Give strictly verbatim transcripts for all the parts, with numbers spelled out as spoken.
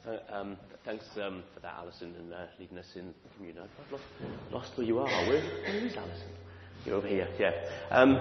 Uh, um, thanks um, for that, Alison, and uh, leading us in communion. I've lost, lost where you are. Where, where is Alison? You're over here, yeah. Um,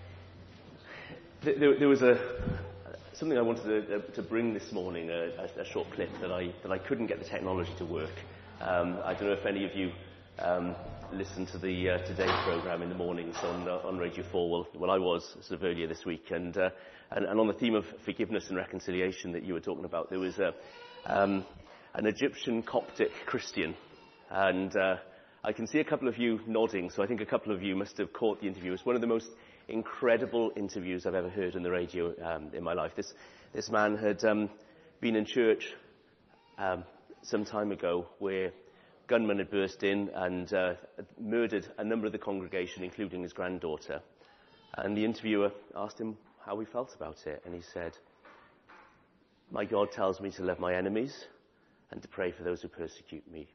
th- there, there was a something I wanted to, uh, to bring this morning, a, a, a short clip that I that I couldn't get the technology to work. Um, I don't know if any of you um, listen to the uh, Today programme in the mornings on uh, on Radio four. Well, well, I was sort of earlier this week, and, uh, and and on the theme of forgiveness and reconciliation that you were talking about, there was a Um, an Egyptian Coptic Christian, and uh, I can see a couple of you nodding, so I think a couple of you must have caught the interview. It's one of the most incredible interviews I've ever heard on the radio um, in my life. This this man had um, been in church um, some time ago where gunmen had burst in and uh, murdered a number of the congregation, including his granddaughter. And the interviewer asked him how he felt about it, and he said, "My God tells me to love my enemies and to pray for those who persecute me.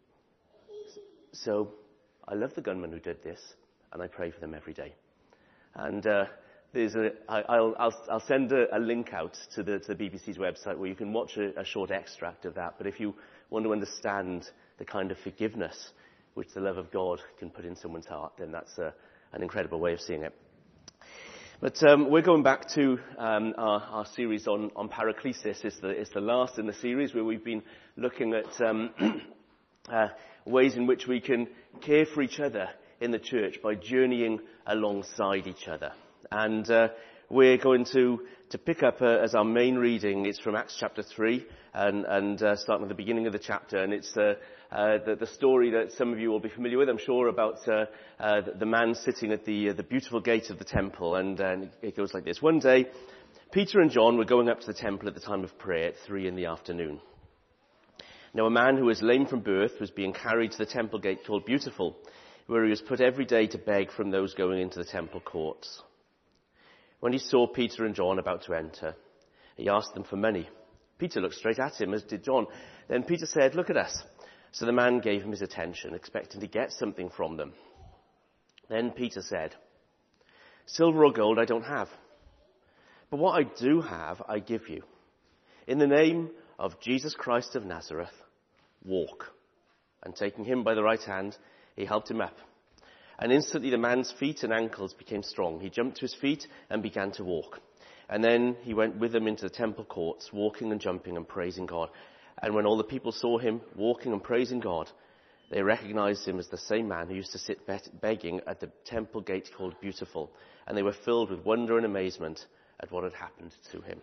So I love the gunman who did this, and I pray for them every day." And uh, there's a, I, I'll, I'll, I'll send a, a link out to the, to the B B C's website where you can watch a, a short extract of that. But if you want to understand the kind of forgiveness which the love of God can put in someone's heart, then that's a, an incredible way of seeing it. But um, we're going back to um, our, our series on, on Paraclesis. It's the, it's the last in the series where we've been looking at um, uh, ways in which we can care for each other in the church by journeying alongside each other. And uh, we're going to, to pick up uh, as our main reading. It's from Acts chapter three, and, and uh, starting at the beginning of the chapter. And it's uh, uh, the, the story that some of you will be familiar with, I'm sure, about uh, uh, the, the man sitting at the, uh, the beautiful gate of the temple. And uh, it goes like this. One day, Peter and John were going up to the temple at the time of prayer at three in the afternoon. Now a man who was lame from birth was being carried to the temple gate called Beautiful, where he was put every day to beg from those going into the temple courts. When he saw Peter and John about to enter, he asked them for money. Peter looked straight at him, as did John. Then Peter said, "Look at us." So the man gave him his attention, expecting to get something from them. Then Peter said, "Silver or gold I don't have, but what I do have I give you. In the name of Jesus Christ of Nazareth, walk." And taking him by the right hand, he helped him up. And instantly the man's feet and ankles became strong. He jumped to his feet and began to walk. And then he went with them into the temple courts, walking and jumping and praising God. And when all the people saw him walking and praising God, they recognized him as the same man who used to sit begging at the temple gate called Beautiful. And they were filled with wonder and amazement at what had happened to him.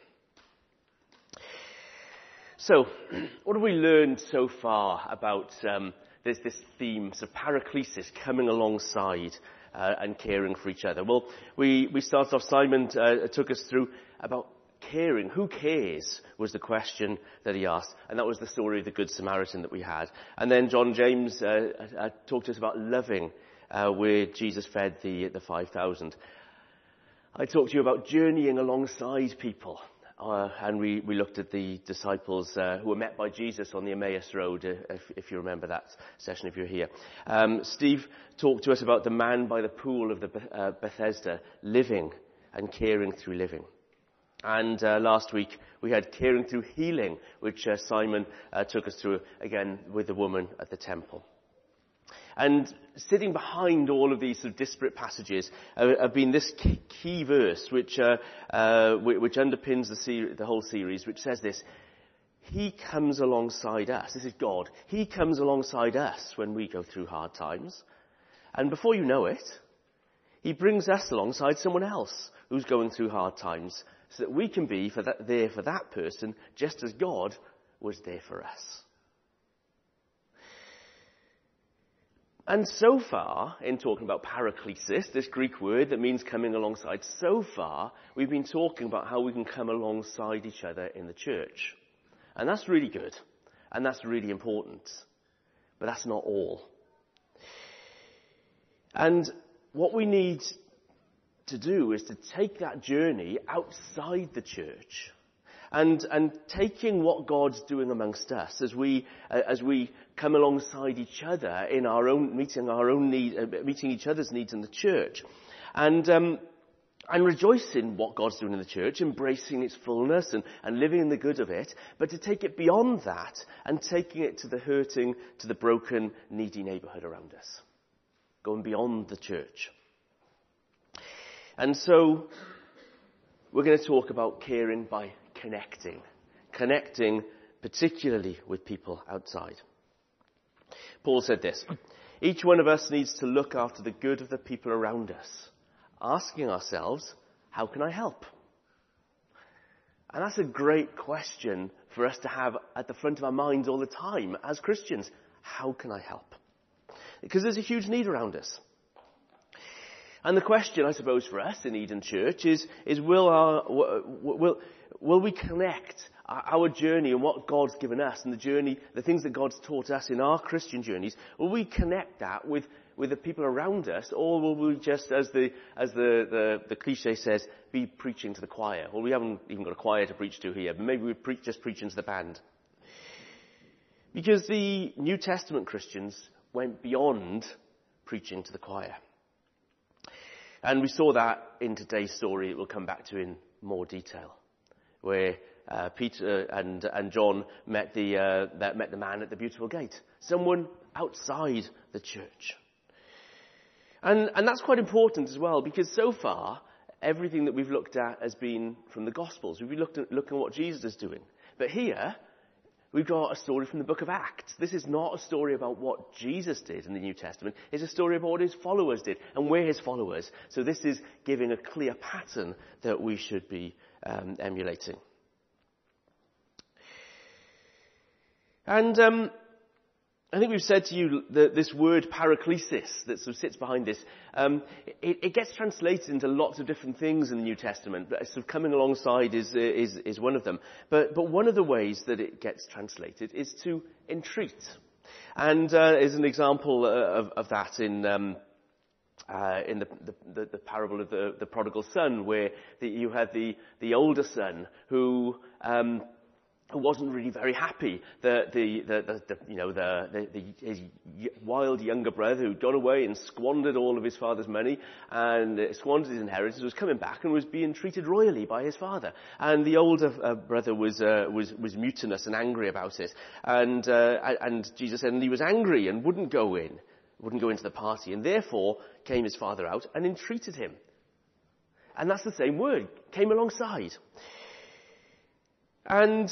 So, what have we learned so far about um, this, this theme of paraclesis, coming alongside uh, and caring for each other? Well, we, we started off, Simon uh, took us through about caring. Who cares was the question that he asked. And that was the story of the Good Samaritan that we had. And then John James uh, uh, talked to us about loving, uh, where Jesus fed the, the five thousand. I talked to you about journeying alongside people. Uh, and we, we looked at the disciples uh, who were met by Jesus on the Emmaus Road, uh, if, if you remember that session, if you're here. Um, Steve talked to us about the man by the pool of the uh, Bethesda, living and caring through living. And uh, last week we had caring through healing, which uh, Simon uh, took us through, again, with the woman at the temple. And sitting behind all of these sort of disparate passages uh, have been this key, key verse, which uh, uh, which underpins the, ser- the whole series, which says this: He comes alongside us. This is God. He comes alongside us when we go through hard times. And before you know it, he brings us alongside someone else who's going through hard times, so that we can be for that, there for that person, just as God was there for us. And so far, in talking about paraclesis, this Greek word that means coming alongside, so far we've been talking about how we can come alongside each other in the church. And that's really good. And that's really important. But that's not all. And what we need to do is to take that journey outside the church. And, and taking what God's doing amongst us as we, uh, as we come alongside each other in our own, meeting our own need, uh, meeting each other's needs in the church. And, um, and rejoice in what God's doing in the church, embracing its fullness and, and living in the good of it, but to take it beyond that and taking it to the hurting, to the broken, needy neighbourhood around us. Going beyond the church. And so we're going to talk about caring by connecting. Connecting particularly with people outside. Paul said this, each one of us needs to look after the good of the people around us, asking ourselves, how can I help? And that's a great question for us to have at the front of our minds all the time as Christians. How can I help? Because there's a huge need around us. And the question, I suppose, for us in Eden Church is, is will, our, will, will we connect our journey and what God's given us and the journey, the things that God's taught us in our Christian journeys, will we connect that with, with the people around us, or will we just, as the as the, the, the cliche says, be preaching to the choir? Well, we haven't even got a choir to preach to here, but maybe we pre- just preaching to the band. Because the New Testament Christians went beyond preaching to the choir. And we saw that in today's story. It will come back to in more detail, where uh, Peter and and John met the uh, that met the man at the beautiful gate, someone outside the church. And and that's quite important as well, because so far everything that we've looked at has been from the Gospels. We've been looking at looking at what Jesus is doing, but here we've got a story from the book of Acts. This is not a story about what Jesus did in the New Testament. It's a story about what his followers did and we're his followers. So this is giving a clear pattern that we should be um, emulating. And um, I think we've said to you that this word paraklesis that sort of sits behind this, um, it, it gets translated into lots of different things in the New Testament, but sort of coming alongside is, is, is one of them. But, but one of the ways that it gets translated is to entreat. And uh, is an example of, of that in, um, uh, in the, the, the parable of the, the prodigal son, where the, you had the, the older son who... Um, who wasn't really very happy that the, the, the, the you know, the, the, the, his wild younger brother who'd gone away and squandered all of his father's money and uh, squandered his inheritance was coming back and was being treated royally by his father. And the older uh, brother was, uh, was, was mutinous and angry about it. And, uh, and Jesus said, and he was angry and wouldn't go in, wouldn't go into the party. And therefore came his father out and entreated him. And that's the same word, came alongside. And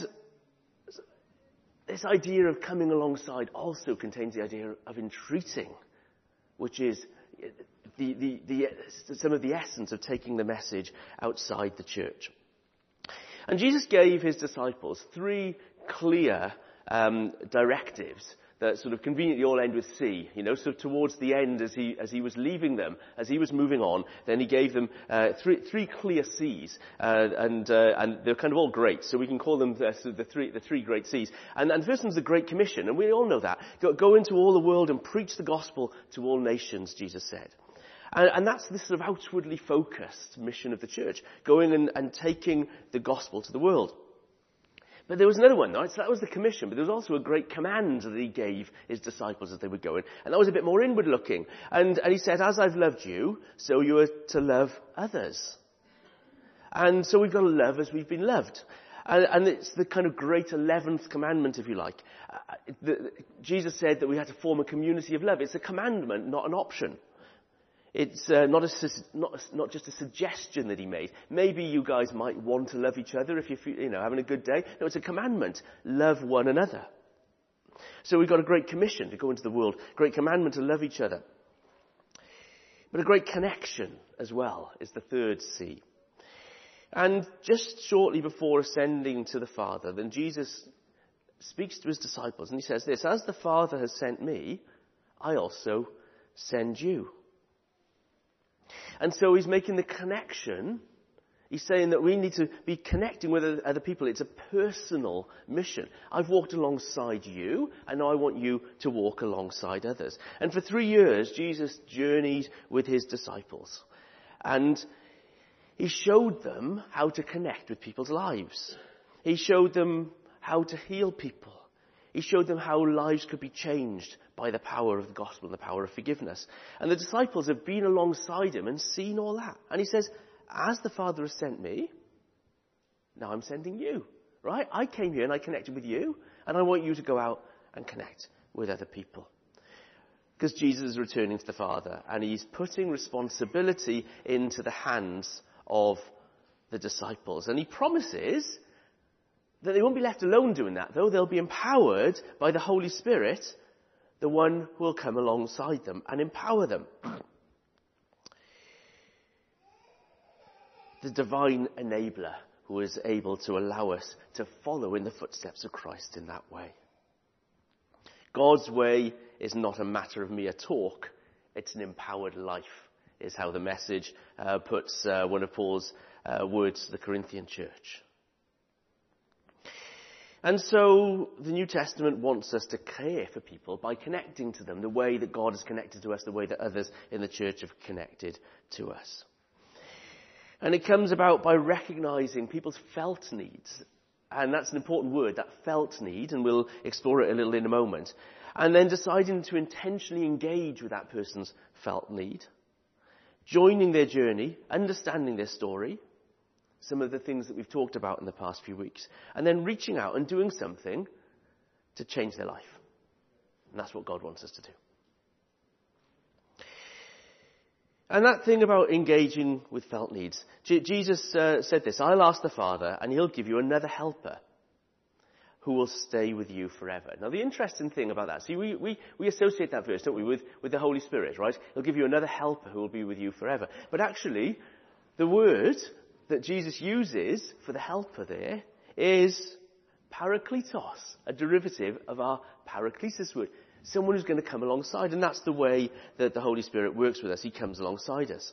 this idea of coming alongside also contains the idea of entreating, which is the, the, the, some of the essence of taking the message outside the church. And Jesus gave his disciples three clear um, directives that sort of conveniently all end with C, you know, so towards the end as he as he was leaving them, as he was moving on, then he gave them uh, three three clear C's, uh, and uh, and they're kind of all great, so we can call them the, the three the three great C's. And, and the first one's the Great Commission, and we all know that. Go, go into all the world and preach the gospel to all nations, Jesus said. And, and that's this sort of outwardly focused mission of the church, going and, and taking the gospel to the world. But there was another one, right? So that was the commission, but there was also a great command that he gave his disciples as they were going. And that was a bit more inward looking. And, and he said, as I've loved you, so you are to love others. And so we've got to love as we've been loved. And, and it's the kind of great eleventh commandment, if you like. Uh, the, Jesus said that we had to form a community of love. It's a commandment, not an option. It's uh, not, a, not, not just a suggestion that he made. Maybe you guys might want to love each other if you're you know, having a good day. No, it's a commandment. Love one another. So we've got a great commission to go into the world. Great commandment to love each other. But a great connection as well is the third C. And just shortly before ascending to the Father, then Jesus speaks to his disciples and he says this, as the Father has sent me, I also send you. And so he's making the connection. He's saying that we need to be connecting with other people. It's a personal mission. I've walked alongside you, and now I want you to walk alongside others. And for three years, Jesus journeyed with his disciples. And he showed them how to connect with people's lives. He showed them how to heal people. He showed them how lives could be changed by the power of the gospel and the power of forgiveness. And the disciples have been alongside him and seen all that. And he says, as the Father has sent me, now I'm sending you, right? I came here and I connected with you, and I want you to go out and connect with other people. Because Jesus is returning to the Father, and he's putting responsibility into the hands of the disciples. And he promises that they won't be left alone doing that, though. They'll be empowered by the Holy Spirit, the one who will come alongside them and empower them. The divine enabler who is able to allow us to follow in the footsteps of Christ in that way. God's way is not a matter of mere talk, it's an empowered life, is how the Message uh, puts uh, one of Paul's uh, words to the Corinthian church. And so the New Testament wants us to care for people by connecting to them the way that God has connected to us, the way that others in the church have connected to us. And it comes about by recognizing people's felt needs. And that's an important word, that felt need, and we'll explore it a little in a moment. And then deciding to intentionally engage with that person's felt need, joining their journey, understanding their story, some of the things that we've talked about in the past few weeks, and then reaching out and doing something to change their life. And that's what God wants us to do. And that thing about engaging with felt needs, J- Jesus uh, said this, I'll ask the Father and he'll give you another helper who will stay with you forever. Now the interesting thing about that, see we, we, we associate that verse, don't we, with, with the Holy Spirit, right? He'll give you another helper who will be with you forever. But actually, the word that Jesus uses for the helper there is parakletos, a derivative of our paraklesis word. Someone who's going to come alongside, and that's the way that the Holy Spirit works with us. He comes alongside us.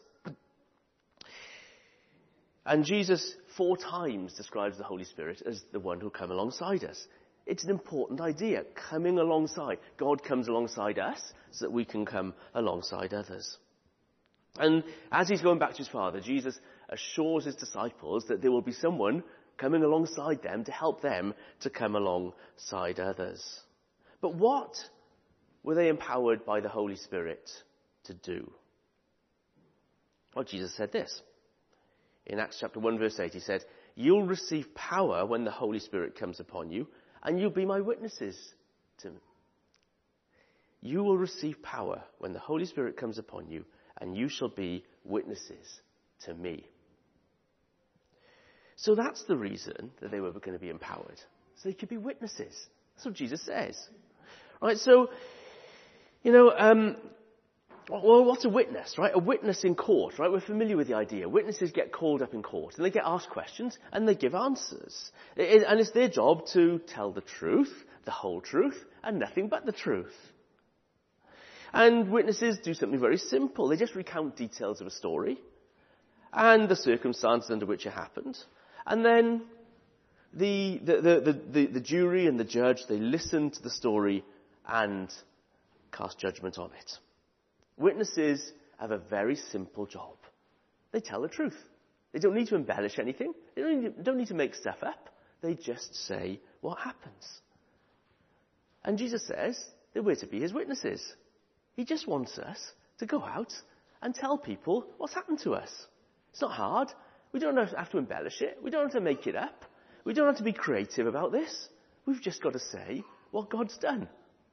And Jesus four times describes the Holy Spirit as the one who'll come alongside us. It's an important idea, coming alongside. God comes alongside us so that we can come alongside others. And as he's going back to his Father, Jesus assures his disciples that there will be someone coming alongside them to help them to come alongside others. But what were they empowered by the Holy Spirit to do? Well, Jesus said this. In Acts chapter one verse eight, he said, you'll receive power when the Holy Spirit comes upon you, and you'll be my witnesses to me. You will receive power when the Holy Spirit comes upon you, and you shall be witnesses to me. So that's the reason that they were going to be empowered. So they could be witnesses. That's what Jesus says. Right, so, you know, um, well, what's a witness, right? A witness in court, right? We're familiar with the idea. Witnesses get called up in court, and they get asked questions, and they give answers. It, and it's their job to tell the truth, the whole truth, and nothing but the truth. And witnesses do something very simple. They just recount details of a story, and the circumstances under which it happened. And then the, the, the, the, the, the jury and the judge, they listen to the story and cast judgment on it. Witnesses have a very simple job. They tell the truth. They don't need to embellish anything. They don't need to, don't need to make stuff up. They just say what happens. And Jesus says that we're to be his witnesses. He just wants us to go out and tell people what's happened to us. It's not hard. We don't have to embellish it. We don't have to make it up. We don't have to be creative about this. We've just got to say what God's done.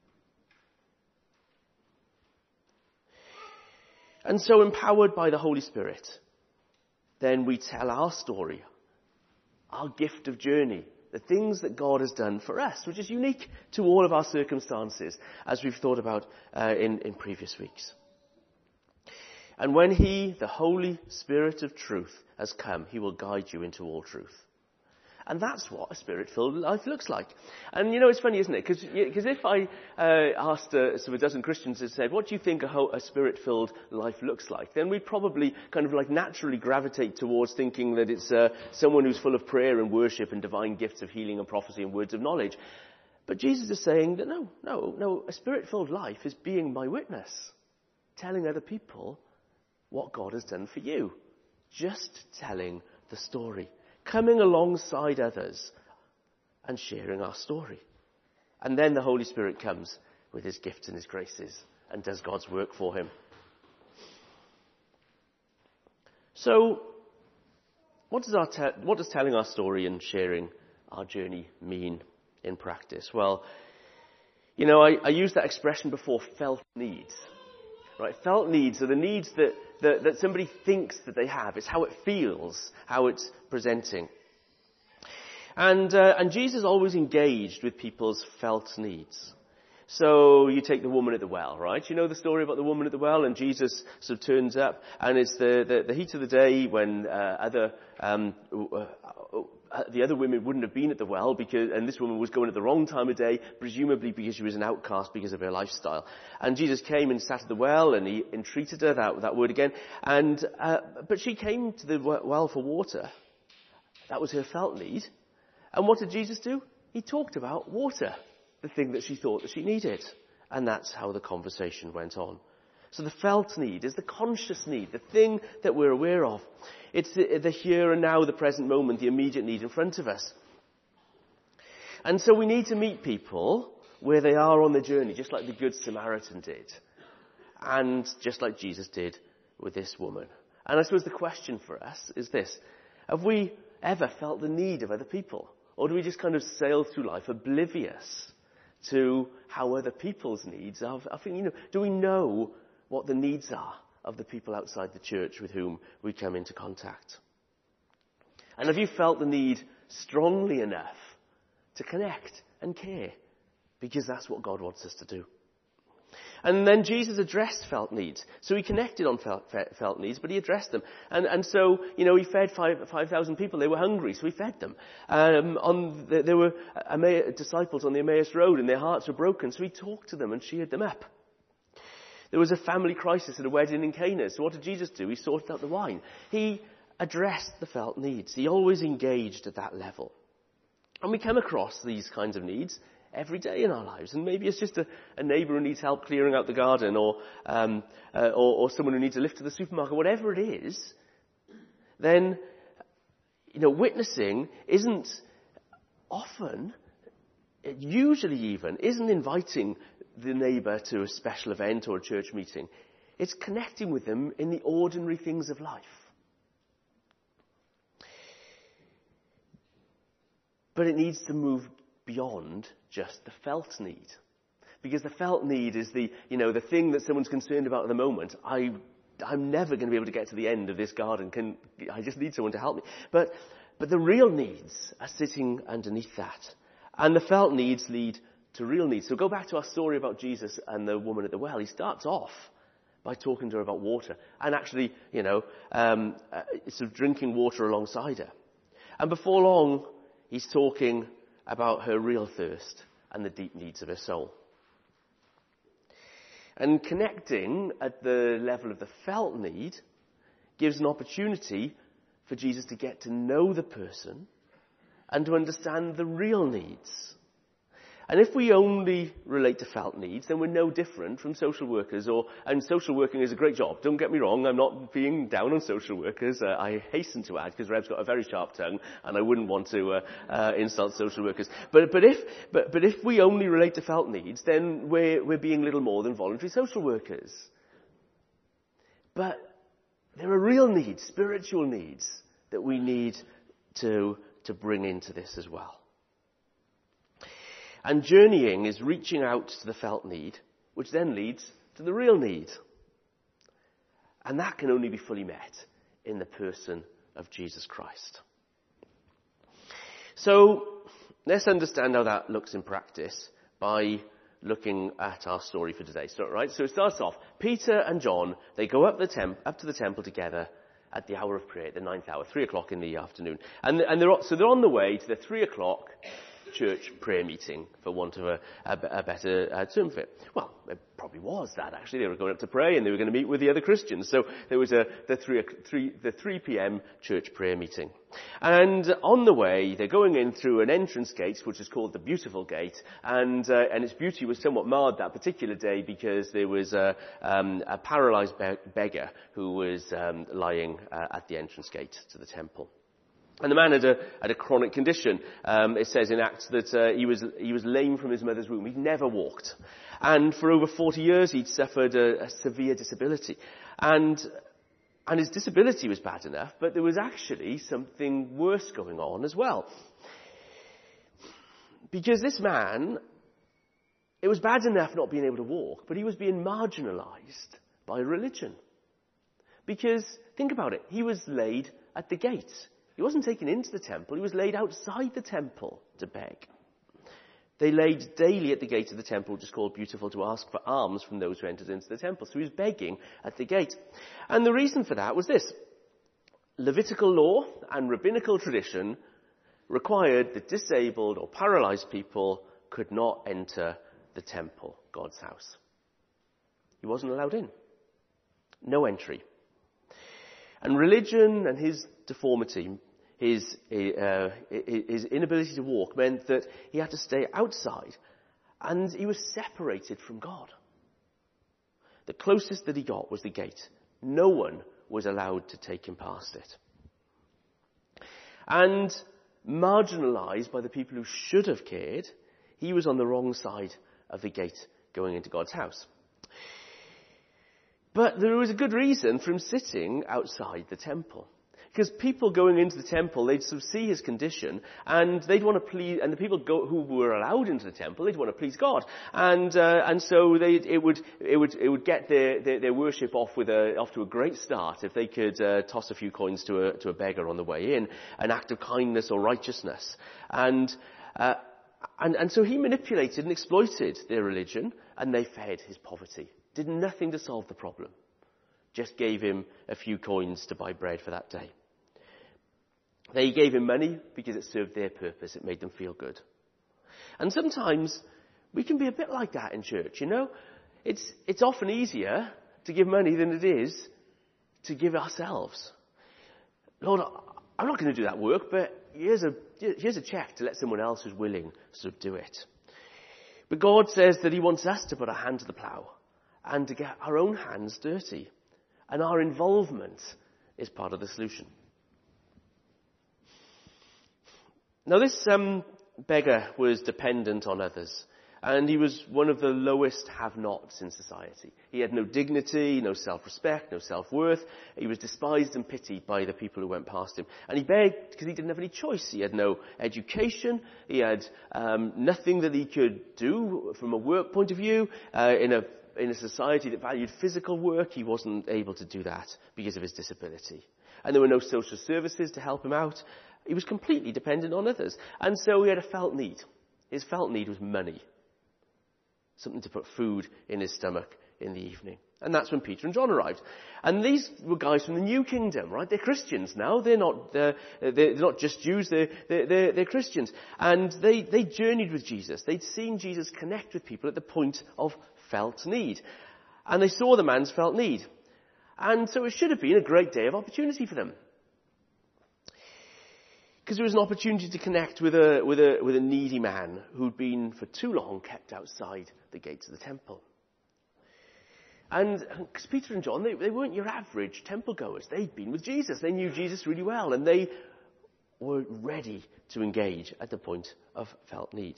And so, empowered by the Holy Spirit, then we tell our story, our gift of journey, the things that God has done for us, which is unique to all of our circumstances, as we've thought about uh, in, in previous weeks. And when he, the Holy Spirit of truth, has come, he will guide you into all truth. And that's what a Spirit-filled life looks like. And you know, it's funny, isn't it? Because if I uh, asked uh, sort of a dozen Christians and said, what do you think a, whole, a Spirit-filled life looks like? Then we'd probably kind of like naturally gravitate towards thinking that it's uh, someone who's full of prayer and worship and divine gifts of healing and prophecy and words of knowledge. But Jesus is saying that no, no, no, a Spirit-filled life is being my witness, telling other people what God has done for you. Just telling the story. Coming alongside others and sharing our story. And then the Holy Spirit comes with his gifts and his graces and does God's work for him. So, what does our te- what does telling our story and sharing our journey mean in practice? Well, you know, I, I used that expression before, felt needs. Right? Felt needs are the needs that, that, that somebody thinks that they have. It's how it feels, how it's presenting. And, uh, and Jesus always engaged with people's felt needs. So you take the woman at the well, right? You know the story about the woman at the well, and Jesus sort of turns up, and it's the, the, the heat of the day when uh, other um, uh, the other women wouldn't have been at the well, because, and this woman was going at the wrong time of day, presumably because she was an outcast because of her lifestyle. And Jesus came and sat at the well, and he entreated her, that, that word again, and uh, but she came to the well for water. That was her felt need. And what did Jesus do? He talked about water, the thing that she thought that she needed. And that's how the conversation went on. So the felt need is the conscious need, the thing that we're aware of. It's the, the here and now, the present moment, the immediate need in front of us. And so we need to meet people where they are on the journey, just like the Good Samaritan did. And just like Jesus did with this woman. And I suppose the question for us is this: have we ever felt the need of other people? Or do we just kind of sail through life oblivious to how other people's needs are? I think, you know, do we know what the needs are of the people outside the church with whom we come into contact? And have you felt the need strongly enough to connect and care? Because that's what God wants us to do. And then Jesus addressed felt needs. So he connected on felt, felt needs, but he addressed them. And, and so, you know, he fed five, 5,000 people. They were hungry, so he fed them. Um, on the, there were Emmaus, disciples on the Emmaus Road, and their hearts were broken, so he talked to them and cheered them up. There was a family crisis at a wedding in Cana. So what did Jesus do? He sorted out the wine. He addressed the felt needs. He always engaged at that level. And we come across these kinds of needs every day in our lives. And maybe it's just a, a neighbour who needs help clearing out the garden, or, um, uh, or, or someone who needs a lift to the supermarket, whatever it is. Then, you know, witnessing isn't often, usually even, isn't inviting the neighbour to a special event or a church meeting. It's connecting with them in the ordinary things of life. But it needs to move beyond just the felt need. Because the felt need is the, you know, the thing that someone's concerned about at the moment. I, I'm never going to be able to get to the end of this garden. Can, I just need someone to help me. But, but the real needs are sitting underneath that. And the felt needs lead to real needs. So go back to our story about Jesus and the woman at the well. He starts off by talking to her about water. And actually, you know, um, uh, sort of drinking water alongside her. And before long, he's talking about her real thirst and the deep needs of her soul. And connecting at the level of the felt need gives an opportunity for Jesus to get to know the person and to understand the real needs. And if we only relate to felt needs, then we're no different from social workers. Or, and social working is a great job. Don't get me wrong, I'm not being down on social workers. Uh, I hasten to add, because Reb's got a very sharp tongue, and I wouldn't want to uh, uh, insult social workers. But, but, if, but, but if we only relate to felt needs, then we're, we're being little more than voluntary social workers. But there are real needs, spiritual needs, that we need to, to bring into this as well. And journeying is reaching out to the felt need, which then leads to the real need. And that can only be fully met in the person of Jesus Christ. So let's understand how that looks in practice by looking at our story for today. So, right? So it starts off, Peter and John, they go up, the temp- up to the temple together at the hour of prayer, the ninth hour, three o'clock in the afternoon. And, and they're, so they're on the way to the three o'clock church prayer meeting, for want of a, a, a better uh, term for it. Well, it probably was that, actually. They were going up to pray, and they were going to meet with the other Christians. So there was a, the, three, three, the three p.m. church prayer meeting. And on the way, they're going in through an entrance gate, which is called the Beautiful Gate. And, uh, and its beauty was somewhat marred that particular day, because there was a, um, a paralyzed be- beggar who was um, lying uh, at the entrance gate to the temple. And the man had a, had a chronic condition. Um, it says in Acts that uh, he was he was lame from his mother's womb. He'd never walked. And for over forty years, he'd suffered a, a severe disability. And And his disability was bad enough, but there was actually something worse going on as well. Because this man, it was bad enough not being able to walk, but he was being marginalized by religion. Because, think about it, he was laid at the gate. He wasn't taken into the temple, he was laid outside the temple to beg. They laid daily at the gate of the temple, which is called Beautiful, to ask for alms from those who entered into the temple. So he was begging at the gate. And the reason for that was this. Levitical law and rabbinical tradition required that disabled or paralyzed people could not enter the temple, God's house. He wasn't allowed in. No entry. And religion and his deformity, his, uh, his inability to walk, meant that he had to stay outside, and he was separated from God. The closest that he got was the gate. No one was allowed to take him past it. And marginalized by the people who should have cared, he was on the wrong side of the gate going into God's house. But there was a good reason for him sitting outside the temple. Because people going into the temple, they'd sort of see his condition, and they'd want to please, and the people go, who were allowed into the temple, they'd want to please God. And, uh, and so they, it would, it would, it would get their, their, their worship off with a, off to a great start if they could, uh, toss a few coins to a, to a beggar on the way in, an act of kindness or righteousness. And, uh, and, and so he manipulated and exploited their religion, and they fed his poverty. Did nothing to solve the problem. Just gave him a few coins to buy bread for that day. They gave him money because it served their purpose. It made them feel good. And sometimes we can be a bit like that in church, you know. It's, it's often easier to give money than it is to give ourselves. Lord, I'm not going to do that work, but here's a, here's a check to let someone else who's willing sort of do it. But God says that he wants us to put our hand to the plough and to get our own hands dirty. And our involvement is part of the solution. Now this um, beggar was dependent on others, and he was one of the lowest have-nots in society. He had no dignity, no self-respect, no self-worth. He was despised and pitied by the people who went past him. And he begged because he didn't have any choice. He had no education. He had um, nothing that he could do from a work point of view. Uh, in a in a society that valued physical work, he wasn't able to do that because of his disability. And there were no social services to help him out. He was completely dependent on others. And so he had a felt need. His felt need was money. Something to put food in his stomach in the evening. And that's when Peter and John arrived. And these were guys from the New Kingdom, right? They're Christians now. They're not, uh, they're not just Jews, they're, they're, they're Christians. And they, they journeyed with Jesus. They'd seen Jesus connect with people at the point of felt need. And they saw the man's felt need. And so it should have been a great day of opportunity for them. Because there was an opportunity to connect with a, with a, with a needy man who'd been for too long kept outside the gates of the temple. And because Peter and John, they, they weren't your average temple goers. They'd been with Jesus. They knew Jesus really well, and they were ready to engage at the point of felt need.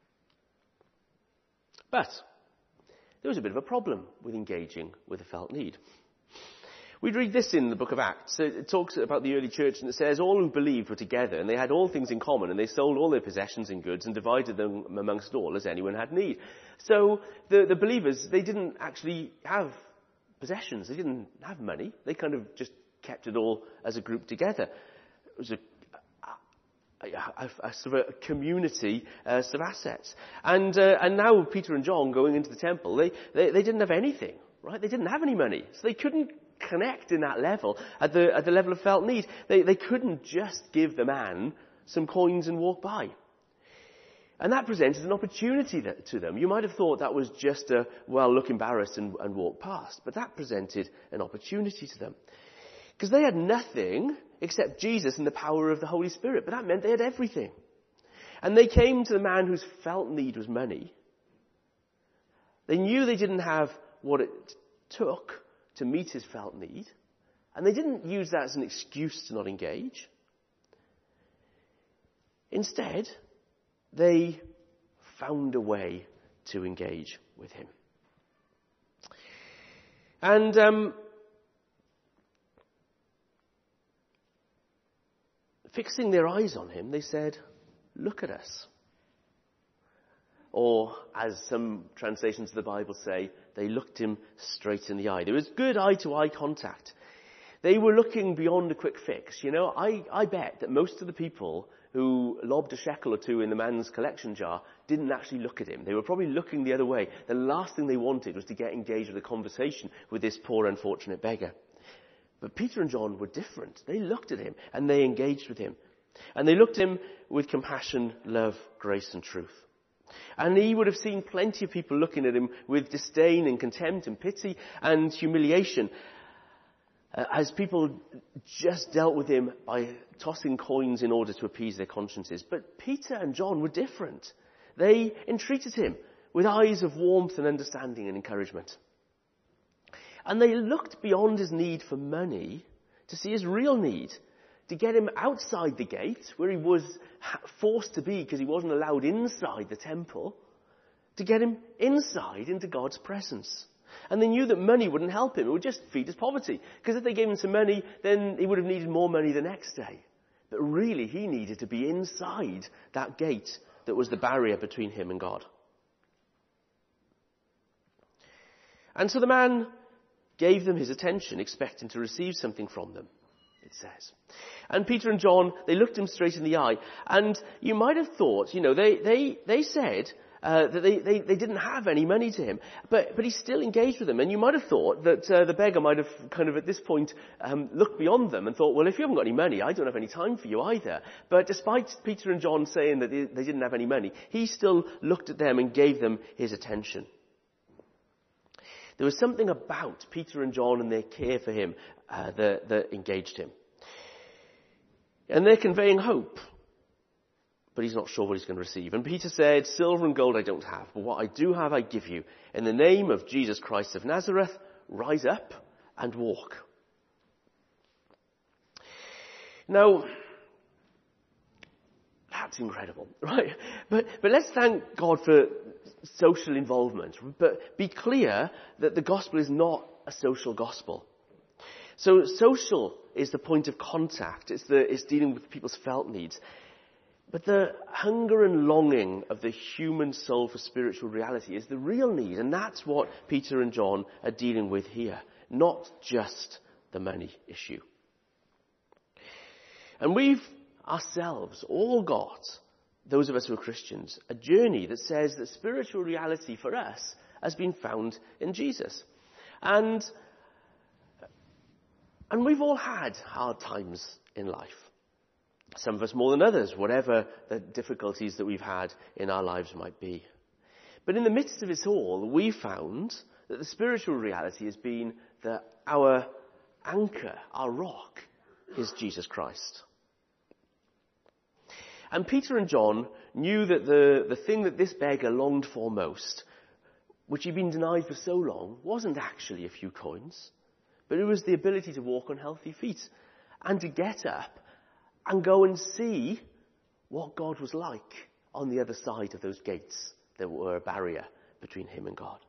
But there was a bit of a problem with engaging with a felt need. We read this in the book of Acts. It talks about the early church, and it says all who believed were together, and they had all things in common, and they sold all their possessions and goods and divided them amongst all as anyone had need. So the, the believers, they didn't actually have possessions. They didn't have money. They kind of just kept it all as a group together. It was a A, a, a sort of a community uh, sort of assets. And uh, and now Peter and John going into the temple, they, they, they didn't have anything, right? They didn't have any money. So they couldn't connect in that level, at the at the level of felt need. They, they couldn't just give the man some coins and walk by. And that presented an opportunity that, to them. You might have thought that was just a, well, look embarrassed and, and walk past. But that presented an opportunity to them. Because they had nothing except Jesus and the power of the Holy Spirit. But that meant they had everything. And they came to the man whose felt need was money. They knew they didn't have what it took to meet his felt need. And they didn't use that as an excuse to not engage. Instead, they found a way to engage with him. And um, fixing their eyes on him, they said, "Look at us." Or, as some translations of the Bible say, they looked him straight in the eye. There was good eye-to-eye contact. They were looking beyond a quick fix. You know, I, I bet that most of the people who lobbed a shekel or two in the man's collection jar didn't actually look at him. They were probably looking the other way. The last thing they wanted was to get engaged with a conversation with this poor, unfortunate beggar. But Peter and John were different. They looked at him and they engaged with him. And they looked at him with compassion, love, grace and truth. And he would have seen plenty of people looking at him with disdain and contempt and pity and humiliation, uh, as people just dealt with him by tossing coins in order to appease their consciences. But Peter and John were different. They entreated him with eyes of warmth and understanding and encouragement. And they looked beyond his need for money to see his real need, to get him outside the gate, where he was forced to be because he wasn't allowed inside the temple, to get him inside into God's presence. And they knew that money wouldn't help him. It would just feed his poverty. Because if they gave him some money, then he would have needed more money the next day. But really, he needed to be inside that gate that was the barrier between him and God. And so the man gave them his attention, expecting to receive something from them, it says. And Peter and John, they looked him straight in the eye. And you might have thought, you know, they, they, they said uh, that they, they, they didn't have any money to him. But, but he still engaged with them. And you might have thought that uh, the beggar might have kind of at this point um, looked beyond them and thought, well, if you haven't got any money, I don't have any time for you either. But despite Peter and John saying that they, they didn't have any money, he still looked at them and gave them his attention. There was something about Peter and John and their care for him uh, that, that engaged him. And they're conveying hope, but he's not sure what he's going to receive. And Peter said, "Silver and gold I don't have, but what I do have I give you. In the name of Jesus Christ of Nazareth, rise up and walk." Now, that's incredible, right? But, but let's thank God for social involvement. But be clear that the gospel is not a social gospel. So social is the point of contact. It's, the, it's dealing with people's felt needs. But the hunger and longing of the human soul for spiritual reality is the real need. And that's what Peter and John are dealing with here. Not just the money issue. And we've ourselves all got, those of us who are Christians, a journey that says that spiritual reality for us has been found in Jesus. And And we've all had hard times in life. Some of us more than others, whatever the difficulties that we've had in our lives might be. But in the midst of it all, we found that the spiritual reality has been that our anchor, our rock, is Jesus Christ. And Peter and John knew that the, the thing that this beggar longed for most, which he'd been denied for so long, wasn't actually a few coins. But it was the ability to walk on healthy feet and to get up and go and see what God was like on the other side of those gates that were a barrier between him and God.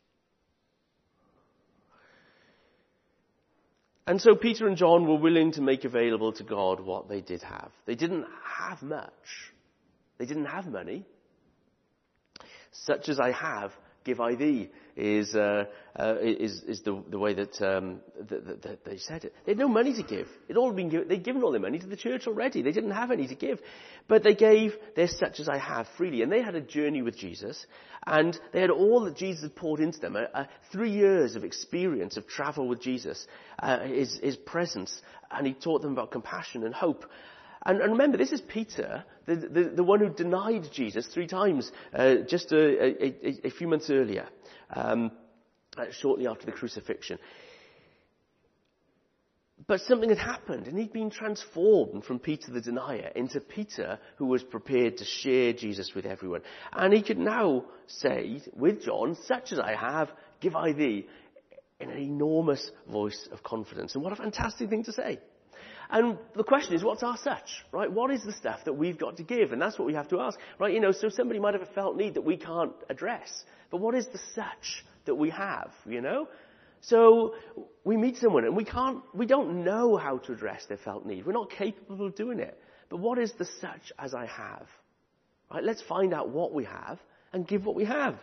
And so Peter and John were willing to make available to God what they did have. They didn't have much. They didn't have money. "Such as I have, give I thee," is uh, uh, is, is the, the way that, um, that, that they said it. They had no money to give. It all been given, they'd given all their money to the church already. They didn't have any to give. But they gave their "such as I have" freely. And they had a journey with Jesus. And they had all that Jesus had poured into them. Uh, uh, three years of experience of travel with Jesus. Uh, his, his presence. And he taught them about compassion and hope. And, and remember, this is Peter, the, the, the one who denied Jesus three times uh, just a, a, a, a few months earlier, um, uh, shortly after the crucifixion. But something had happened, and he'd been transformed from Peter the denier into Peter who was prepared to share Jesus with everyone. And he could now say, with John, "Such as I have, give I thee," in an enormous voice of confidence. And what a fantastic thing to say. And the question is, what's our such, right? What is the stuff that we've got to give? And that's what we have to ask, right? You know, so somebody might have a felt need that we can't address. But what is the such that we have, you know? So we meet someone and we can't, we don't know how to address their felt need. We're not capable of doing it. But what is the such as I have? Right? Let's find out what we have and give what we have.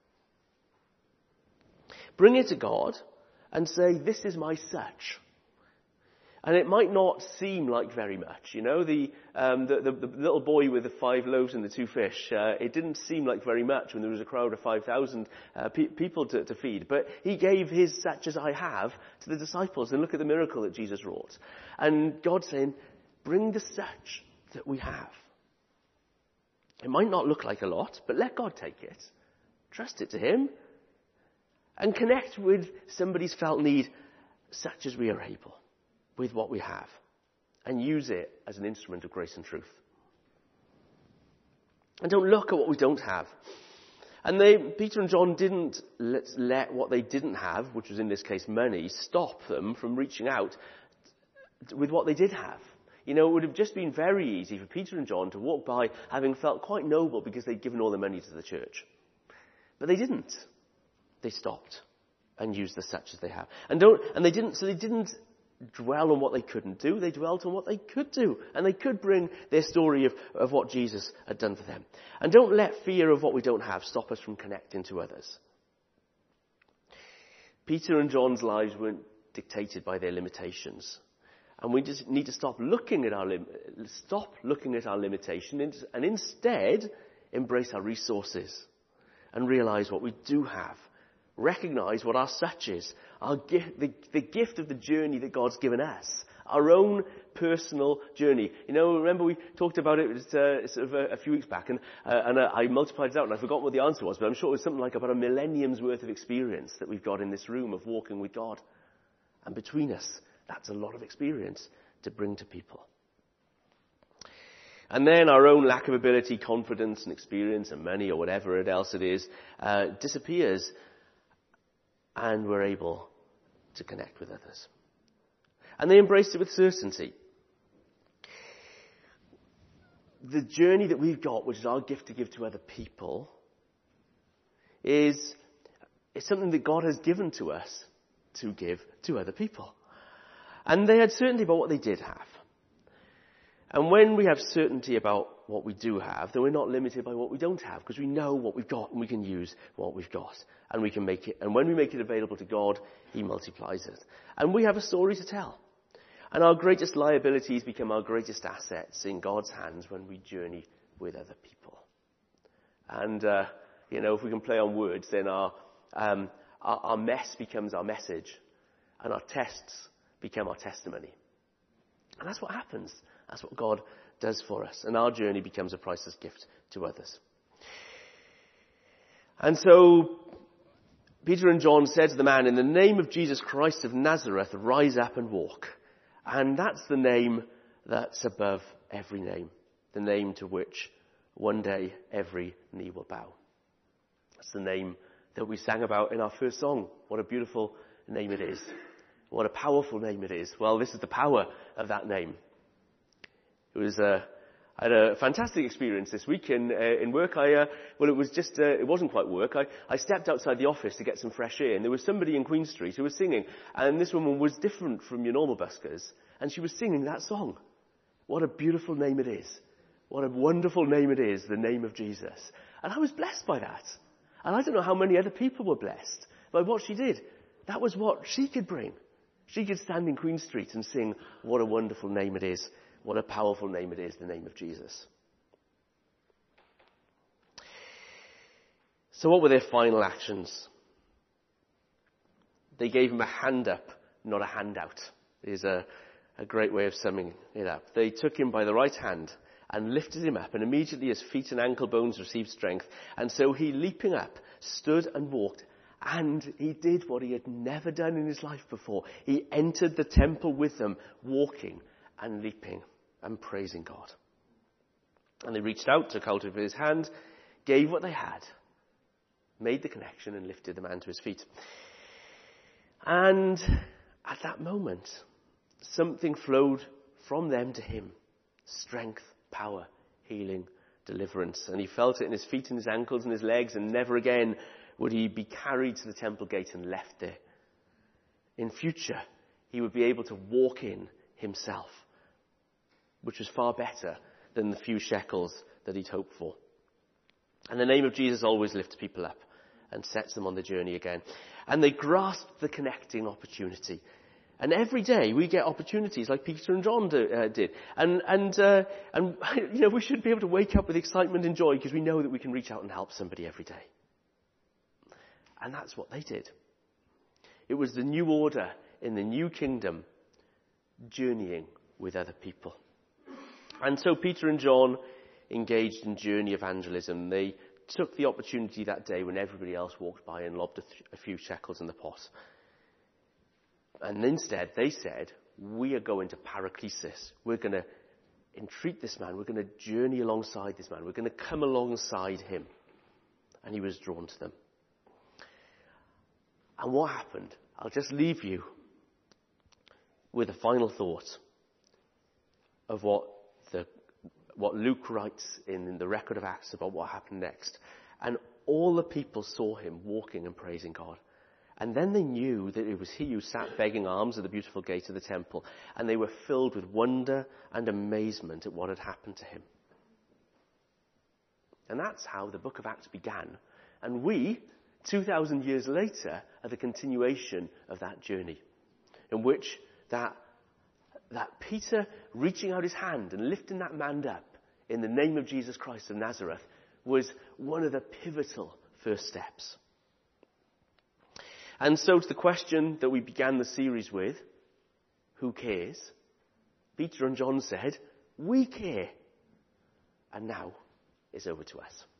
Bring it to God and say, this is my such. And it might not seem like very much. You know, the, um, the, the, the little boy with the five loaves and the two fish, uh, it didn't seem like very much when there was a crowd of five thousand uh, pe- people to, to feed. But he gave his such as I have to the disciples. And look at the miracle that Jesus wrought. And God's saying, bring the such that we have. It might not look like a lot, but let God take it. Trust it to him. And connect with somebody's felt need such as we are able, with what we have, and use it as an instrument of grace and truth. And don't look at what we don't have. And they, Peter and John didn't let, let what they didn't have, which was in this case money, stop them from reaching out with what they did have. You know, it would have just been very easy for Peter and John to walk by having felt quite noble because they'd given all their money to the church. But they didn't. They stopped and used the such as they have. And don't, and they didn't, so they didn't dwell on what they couldn't do. They dwelt on what they could do. And they could bring their story of, of what Jesus had done for them. And don't let fear of what we don't have stop us from connecting to others. Peter and John's lives weren't dictated by their limitations. And we just need to stop looking at our, lim- stop looking at our limitation and instead embrace our resources and realize what we do have. Recognize what our such is, our gift, the, the gift of the journey that God's given us, our own personal journey. You know, remember we talked about it uh, sort of a, a few weeks back, and, uh, and uh, I multiplied it out, and I forgot what the answer was, but I'm sure it was something like about a millennium's worth of experience that we've got in this room of walking with God. And between us, that's a lot of experience to bring to people. And then our own lack of ability, confidence and experience and money or whatever else it is, uh, disappears. And we're able to connect with others. And they embraced it with certainty. The journey that we've got, which is our gift to give to other people, is, is something that God has given to us to give to other people. And they had certainty about what they did have. And when we have certainty about what we do have, then we're not limited by what we don't have, because we know what we've got and we can use what we've got. And we can make it, and when we make it available to God, he multiplies it. And we have a story to tell. And our greatest liabilities become our greatest assets in God's hands when we journey with other people. And, uh, you know, if we can play on words, then our, um, our, our mess becomes our message. And our tests become our testimony. And that's what happens. That's what God does for us. And our journey becomes a priceless gift to others. And so Peter and John said to the man, in the name of Jesus Christ of Nazareth, rise up and walk. And that's the name that's above every name. The name to which one day every knee will bow. That's the name that we sang about in our first song. What a beautiful name it is. What a powerful name it is. Well, this is the power of that name. It was a, I had a fantastic experience this week in, uh, in work. I, uh, well, it was just, uh, it wasn't quite work. I, I stepped outside the office to get some fresh air, and there was somebody in Queen Street who was singing, and this woman was different from your normal buskers, and she was singing that song. What a beautiful name it is. What a wonderful name it is, the name of Jesus. And I was blessed by that. And I don't know how many other people were blessed by what she did. That was what she could bring. She could stand in Queen Street and sing, what a wonderful name it is. What a powerful name it is, the name of Jesus. So what were their final actions? They gave him a hand up, not a handout. It is a, a great way of summing it up. They took him by the right hand and lifted him up, and immediately his feet and ankle bones received strength. And so he, leaping up, stood and walked. And he did what he had never done in his life before. He entered the temple with them, walking and leaping and praising God. And they reached out, took hold of his hand, gave what they had, made the connection, and lifted the man to his feet. And at that moment, something flowed from them to him. Strength, power, healing, deliverance. And he felt it in his feet and his ankles and his legs, and never again would he be carried to the temple gate and left there. in future he would be able to walk in himself, which was far better than the few shekels that he'd hoped for. And the name of Jesus always lifts people up and sets them on the journey again. And they grasped the connecting opportunity. And every day we get opportunities like Peter and John do, uh, did. And, and, uh, and you know, we should be able to wake up with excitement and joy because we know that we can reach out and help somebody every day. And that's what they did. It was the new order in the new kingdom, journeying with other people. And so Peter and John engaged in journey evangelism. They took the opportunity that day when everybody else walked by and lobbed a, th- a few shekels in the pot. And instead they said, we are going to paraklesis. We're going to entreat this man. We're going to journey alongside this man. We're going to come alongside him. And he was drawn to them. And what happened? I'll just leave you with a final thought of what the what Luke writes in, in the record of Acts about what happened next. And all the people saw him walking and praising God. And then they knew that it was he who sat begging alms at the beautiful gate of the temple. And they were filled with wonder and amazement at what had happened to him. And that's how the book of Acts began. And we, two thousand years later, are the continuation of that journey, in which that, that Peter reaching out his hand and lifting that man up in the name of Jesus Christ of Nazareth was one of the pivotal first steps. And so to the question that we began the series with, who cares? Peter and John said, we care. And now it's over to us.